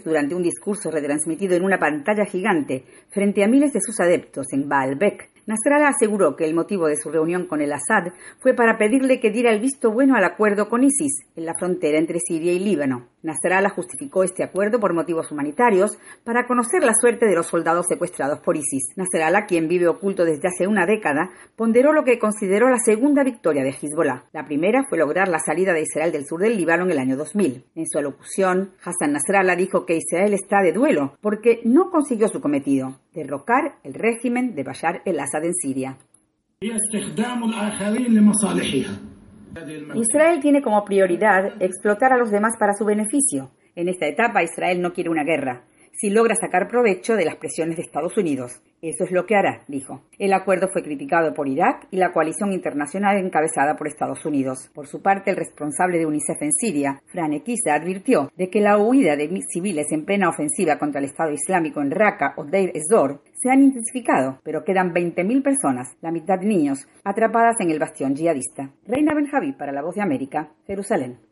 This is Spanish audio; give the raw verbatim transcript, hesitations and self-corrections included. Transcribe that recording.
durante un discurso retransmitido en una pantalla gigante frente a miles de sus adeptos en Baalbek, Nasrallah aseguró que el motivo de su reunión con el Assad fue para pedirle que diera el visto bueno al acuerdo con ISIS en la frontera entre Siria y Líbano. Nasrallah justificó este acuerdo por motivos humanitarios para conocer la suerte de los soldados secuestrados por ISIS. Nasrallah, quien vive oculto desde hace una década, ponderó lo que consideró la segunda victoria de Hezbollah. La primera fue lograr la salida de Israel del sur del Líbano en el año dos mil. En su alocución, Hassan Nasrallah dijo que Israel está de duelo porque no consiguió su cometido: derrocar el régimen de Bashar el-Assad en Siria. Israel tiene como prioridad explotar a los demás para su beneficio. En esta etapa, Israel no quiere una guerra, si logra sacar provecho de las presiones de Estados Unidos. Eso es lo que hará, dijo. El acuerdo fue criticado por Irak y la coalición internacional encabezada por Estados Unidos. Por su parte, el responsable de UNICEF en Siria, Fran Ekiza, advirtió de que la huida de civiles en plena ofensiva contra el Estado Islámico en Raqqa o Deir ez-Zor se han intensificado, pero quedan veinte mil personas, la mitad niños, atrapadas en el bastión yihadista. Reina Benjaví para La Voz de América, Jerusalén.